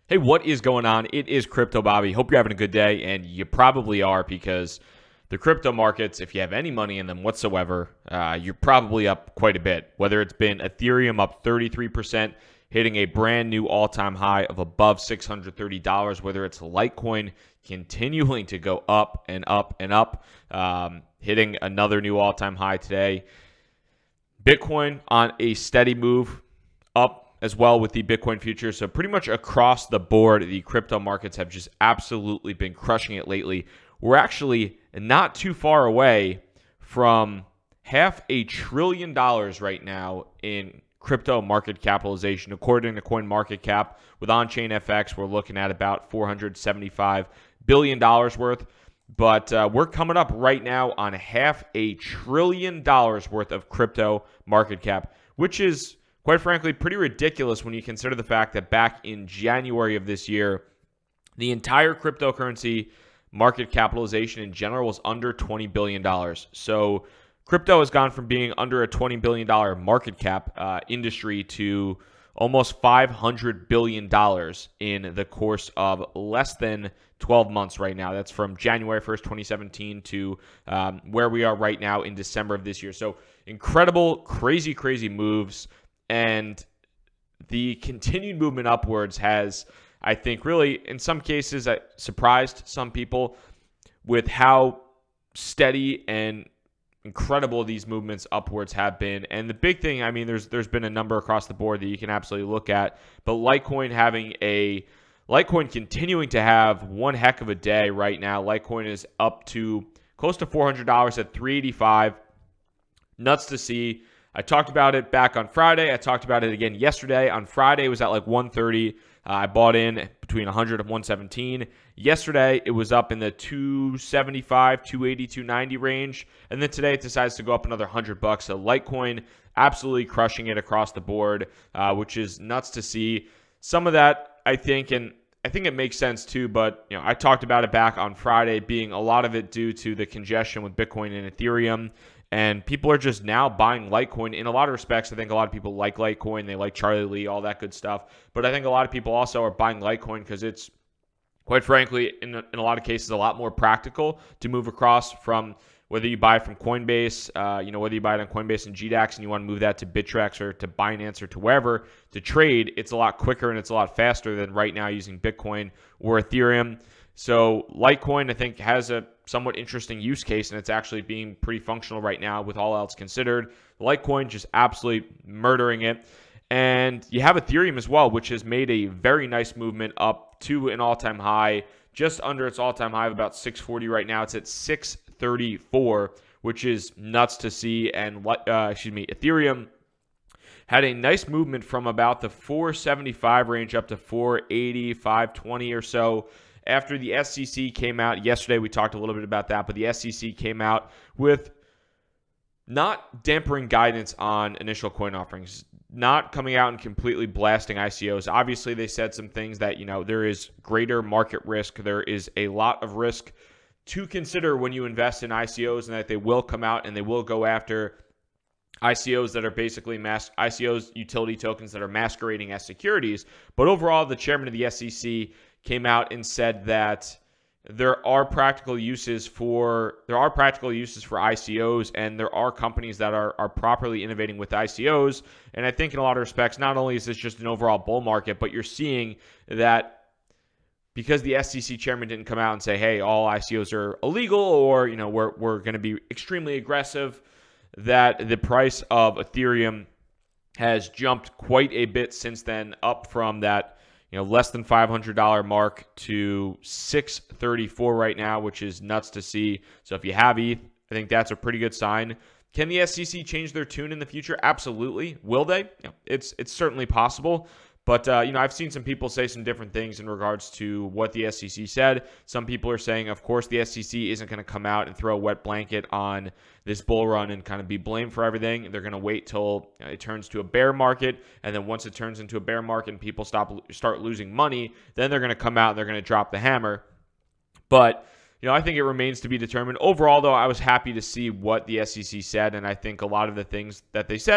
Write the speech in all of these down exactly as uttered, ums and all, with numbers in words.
Hey, what is going on? It is Crypto Bobby. Hope you're having a good day, and you probably are because the crypto markets, if you have any money in them whatsoever, uh, you're probably up quite a bit. Whether it's been Ethereum up thirty-three percent, hitting a brand new all-time high of above six hundred thirty dollars, whether it's Litecoin continuing to go up and up and up, um, hitting another new all-time high today. Bitcoin on a steady move up as well with the Bitcoin futures. So pretty much across the board, the crypto markets have just absolutely been crushing it lately. We're actually not too far away from half a trillion dollars right now in crypto market capitalization. According to CoinMarketCap, with on-chain F X, we're looking at about four hundred seventy-five billion dollars worth. But uh, we're coming up right now on half a trillion dollars worth of crypto market cap, which is, quite frankly, pretty ridiculous when you consider the fact that back in January of this year, the entire cryptocurrency market capitalization in general was under twenty billion dollars. So crypto has gone from being under a twenty billion dollars market cap uh, industry to almost five hundred billion dollars in the course of less than twelve months right now. That's from January first, twenty seventeen to um, where we are right now in December of this year. So incredible, crazy, crazy moves. And the continued movement upwards has, I think, really, in some cases, uh, surprised some people with how steady and incredible these movements upwards have been. And the big thing, I mean, there's there's been a number across the board that you can absolutely look at, but Litecoin having a Litecoin continuing to have one heck of a day right now. Litecoin is up to close to four hundred dollars at three eighty-five. Nuts to see. I talked about it back on Friday. I talked about it again yesterday. On Friday, it was at like one thirty. Uh, I bought in between one hundred and one seventeen. Yesterday, it was up in the two seventy-five, two eighty, two ninety range. And then today, it decides to go up another one hundred bucks. So Litecoin absolutely crushing it across the board, uh, which is nuts to see. Some of that, I think, and I think it makes sense too, but you know, I talked about it back on Friday, being a lot of it due to the congestion with Bitcoin and Ethereum. And people are just now buying Litecoin. In a lot of respects, I think a lot of people like Litecoin. They like Charlie Lee, all that good stuff. But I think a lot of people also are buying Litecoin because it's, quite frankly, in a, in a lot of cases, a lot more practical to move across from whether you buy from Coinbase, uh, you know, whether you buy it on Coinbase and G DAX and you want to move that to Bittrex or to Binance or to wherever to trade, it's a lot quicker and it's a lot faster than right now using Bitcoin or Ethereum. So Litecoin, I think, has a somewhat interesting use case, and it's actually being pretty functional right now with all else considered. Litecoin just absolutely murdering it. And you have Ethereum as well, which has made a very nice movement up to an all-time high, just under its all-time high of about six forty right now. It's at six thirty-four, which is nuts to see. And uh, excuse me, Ethereum had a nice movement from about the four seventy-five range up to four eighty, five twenty or so. After the S E C came out yesterday, we talked a little bit about that, but the S E C came out with not dampering guidance on initial coin offerings, not coming out and completely blasting I C Os. Obviously, they said some things that, you know, there is greater market risk. There is a lot of risk to consider when you invest in I C Os, and that they will come out and they will go after I C Os that are basically mas- I C Os, utility tokens that are masquerading as securities. But overall, the chairman of the S E C came out and said that there are practical uses for there are practical uses for I C Os, and there are companies that are are properly innovating with I C Os. And I think in a lot of respects, not only is this just an overall bull market, but you're seeing that because the S E C chairman didn't come out and say, hey, all I C Os are illegal, or, you know, we're we're going to be extremely aggressive, that the price of Ethereum has jumped quite a bit since then, up from that, you know, less than five hundred dollars mark to six thirty-four right now, which is nuts to see. So if you have E T H, I think that's a pretty good sign. Can the S E C change their tune in the future? Absolutely. Will they? You know, it's it's certainly possible. But, uh, you know, I've seen some people say some different things in regards to what the S E C said. Some people are saying, of course, the S E C isn't going to come out and throw a wet blanket on this bull run and kind of be blamed for everything. They're going to wait till it turns to a bear market. And then once it turns into a bear market and people stop start losing money, then they're going to come out and they're going to drop the hammer. But, you know, I think it remains to be determined. Overall, though, I was happy to see what the S E C said. And I think a lot of the things that they said,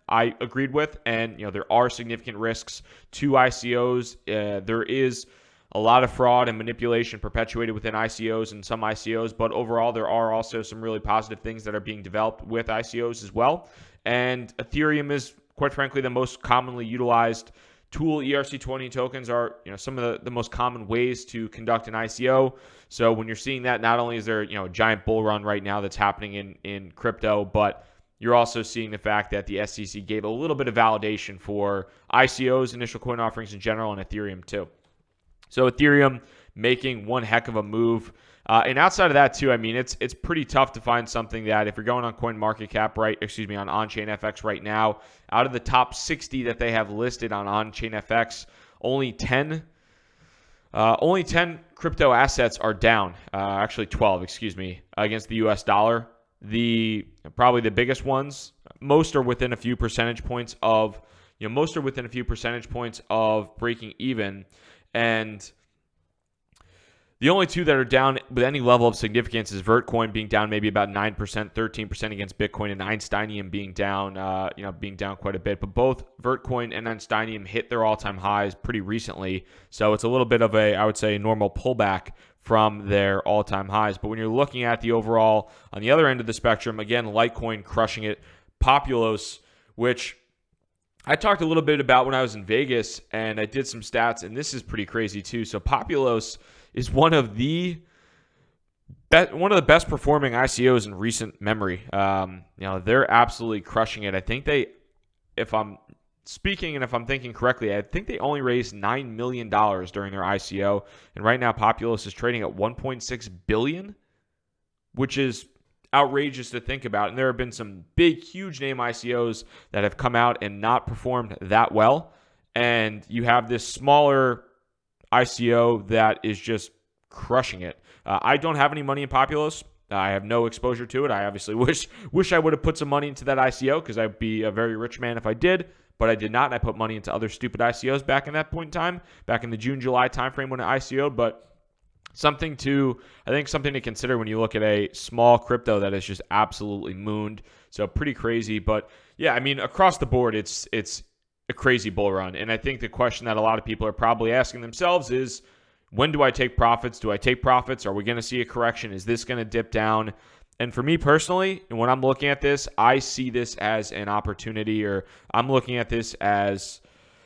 I agreed with. And, you know, there are significant risks to I C Os. Uh, there is a lot of fraud and manipulation perpetuated within I C Os and some I C Os, but overall there are also some really positive things that are being developed with I C Os as well. And Ethereum is, quite frankly, the most commonly utilized tool. E R C twenty tokens are, you know, some of the, the most common ways to conduct an I C O. So when you're seeing that, not only is there, you know, a giant bull run right now that's happening in, in crypto, but you're also seeing the fact that the S E C gave a little bit of validation for I C Os, initial coin offerings in general, and Ethereum too. So Ethereum making one heck of a move. Uh, and outside of that too, I mean, it's it's pretty tough to find something that if you're going on CoinMarketCap, right, excuse me, on OnChainFX right now, out of the top sixty that they have listed on OnChainFX, only ten, uh, only ten crypto assets are down. Uh, actually twelve, excuse me, against the U S dollar. The probably the biggest ones, most are within a few percentage points of, you know, most are within a few percentage points of breaking even. And the only two that are down with any level of significance is Vertcoin being down maybe about nine percent, thirteen percent against Bitcoin, and Einsteinium being down, uh, you know, being down quite a bit. But both Vertcoin and Einsteinium hit their all-time highs pretty recently, so it's a little bit of a, I would say, normal pullback from their all-time highs. But when you're looking at the overall, on the other end of the spectrum, again, Litecoin crushing it, Populos, which I talked a little bit about when I was in Vegas, and I did some stats, and this is pretty crazy too. So Populos is one of the be- one of the best performing I C Os in recent memory. Um, you know, they're absolutely crushing it. I think they, if I'm speaking and if I'm thinking correctly, I think they only raised nine million dollars during their I C O, and right now Populos is trading at one point six billion dollars, which is outrageous to think about. And there have been some big, huge name I C Os that have come out and not performed that well. And you have this smaller I C O that is just crushing it. Uh, I don't have any money in Populos. I have no exposure to it. I obviously wish wish I would have put some money into that I C O because I'd be a very rich man if I did, but I did not. And I put money into other stupid I C Os back in that point in time, back in the June, July timeframe when I C O'd. But Something to, I think something to consider when you look at a small crypto that is just absolutely mooned. So pretty crazy. But yeah, I mean, across the board, it's it's a crazy bull run. And I think the question that a lot of people are probably asking themselves is, when do I take profits? Do I take profits? Are we going to see a correction? Is this going to dip down? And for me personally, and when I'm looking at this, I see this as an opportunity, or I'm looking at this as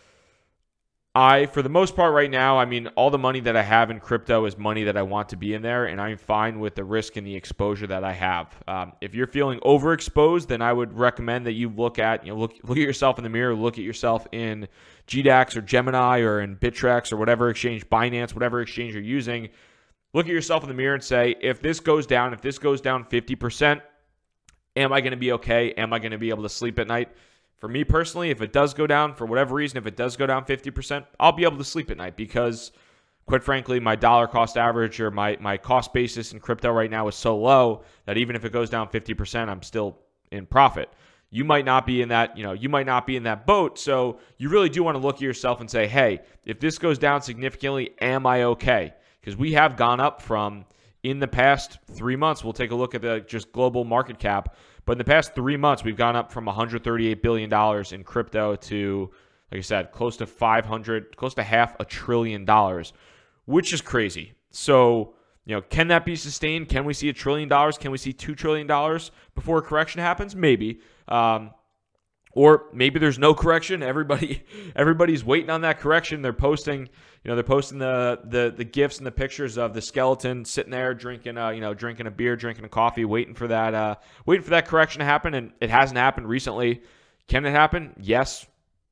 I, for the most part right now, I mean, all the money that I have in crypto is money that I want to be in there, and I'm fine with the risk and the exposure that I have. Um, if you're feeling overexposed, then I would recommend that you look at, you know, look look at yourself in the mirror, look at yourself in G DAX or Gemini or in Bittrex or whatever exchange, Binance, whatever exchange you're using. Look at yourself in the mirror and say, if this goes down, if this goes down fifty percent, am I going to be okay? Am I going to be able to sleep at night? For me personally, if it does go down, for whatever reason, if it does go down fifty percent, I'll be able to sleep at night because, quite frankly, my dollar cost average or my, my cost basis in crypto right now is so low that even if it goes down fifty percent, I'm still in profit. You might not be in that, you know, you might not be in that boat. So you really do want to look at yourself and say, hey, if this goes down significantly, am I okay? Because we have gone up from, in the past three months, we'll take a look at the just global market cap. But in the past three months, we've gone up from one hundred thirty-eight billion dollars in crypto to, like I said, close to five hundred, close to half a trillion dollars, which is crazy. So, you know, can that be sustained? Can we see a trillion dollars? Can we see two trillion dollars before a correction happens? Maybe. Um, or maybe there's no correction. Everybody, everybody's waiting on that correction. They're posting, you know, they're posting the the the gifs and the pictures of the skeleton sitting there drinking, uh, you know, drinking a beer, drinking a coffee, waiting for that, uh, waiting for that correction to happen. And it hasn't happened recently. Can it happen? Yes.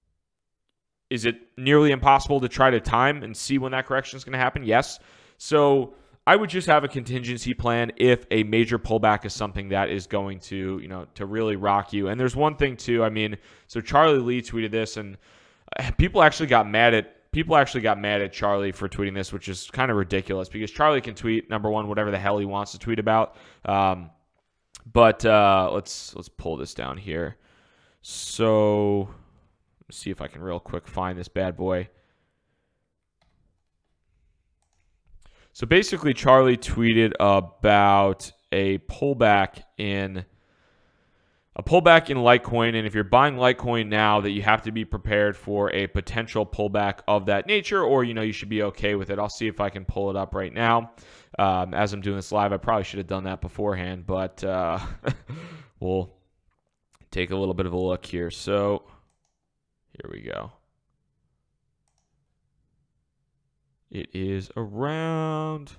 Is it nearly impossible to try to time and see when that correction is going to happen? Yes. So I would just have a contingency plan if a major pullback is something that is going to, you know, to really rock you. And there's one thing too. I mean, so Charlie Lee tweeted this, and people actually got mad at people actually got mad at Charlie for tweeting this, which is kind of ridiculous because Charlie can tweet, number one, whatever the hell he wants to tweet about. Um, but uh, let's let's pull this down here. So let's see if I can real quick find this bad boy. So basically, Charlie tweeted about a pullback in a pullback in Litecoin, and if you're buying Litecoin now, that you have to be prepared for a potential pullback of that nature, or you know you should be okay with it. I'll see if I can pull it up right now. Um, as I'm doing this live, I probably should have done that beforehand, but uh, we'll take a little bit of a look here. So here we go. It is around...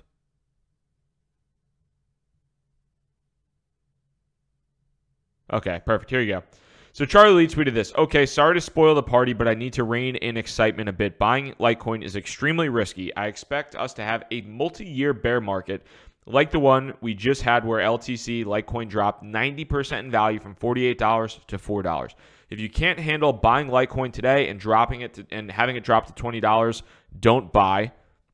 Okay, perfect. Here you go. So Charlie Lee tweeted this. Okay, sorry to spoil the party, but I need to rein in excitement a bit. Buying Litecoin is extremely risky. I expect us to have a multi-year bear market like the one we just had where L T C Litecoin dropped ninety percent in value from forty-eight dollars to four dollars. If you can't handle buying Litecoin today and dropping it to, and having it drop to twenty dollars, don't buy.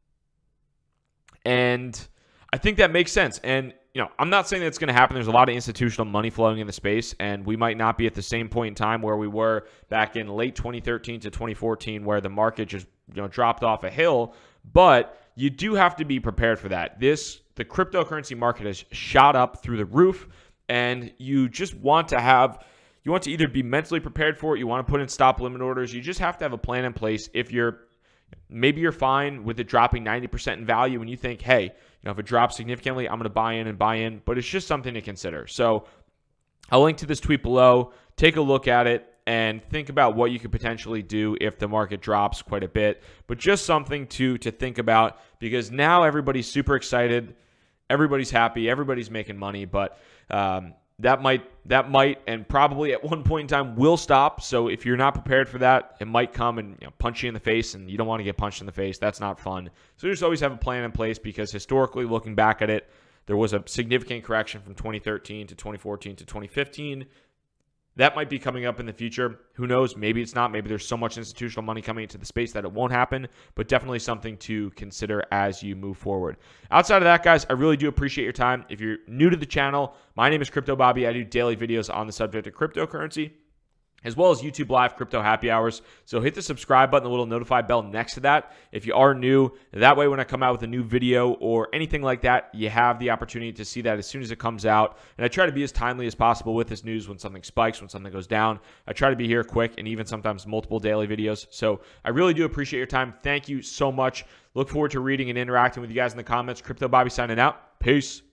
And I think that makes sense. And you know, I'm not saying that's going to happen. There's a lot of institutional money flowing in the space, and we might not be at the same point in time where we were back in late twenty thirteen to twenty fourteen, where the market just you know dropped off a hill. But you do have to be prepared for that. This the cryptocurrency market has shot up through the roof, and you just want to have you want to either be mentally prepared for it, you want to put in stop limit orders. You just have to have a plan in place. If you're maybe you're fine with it dropping ninety percent in value, and you think, hey, you know, if it drops significantly, I'm going to buy in and buy in, but it's just something to consider. So I'll link to this tweet below. Take a look at it and think about what you could potentially do if the market drops quite a bit, but just something to, to think about, because now everybody's super excited. Everybody's happy. Everybody's making money, but um, that might that might and probably at one point in time will stop. So if you're not prepared for that, it might come and you know, punch you in the face, and you don't want to get punched in the face. That's not fun. So just always have a plan in place, because historically, looking back at it, there was a significant correction from twenty thirteen to twenty fourteen to twenty fifteen. That might be coming up in the future. Who knows? Maybe it's not. Maybe there's so much institutional money coming into the space that it won't happen, but definitely something to consider as you move forward. Outside of that, guys, I really do appreciate your time. If you're new to the channel, my name is Crypto Bobby. I do daily videos on the subject of cryptocurrency, as well as YouTube Live Crypto Happy Hours. So hit the subscribe button, the little notify bell next to that if you are new. That way, when I come out with a new video or anything like that, you have the opportunity to see that as soon as it comes out. And I try to be as timely as possible with this news. When something spikes, when something goes down, I try to be here quick, and even sometimes multiple daily videos. So I really do appreciate your time. Thank you so much. Look forward to reading and interacting with you guys in the comments. Crypto Bobby signing out. Peace.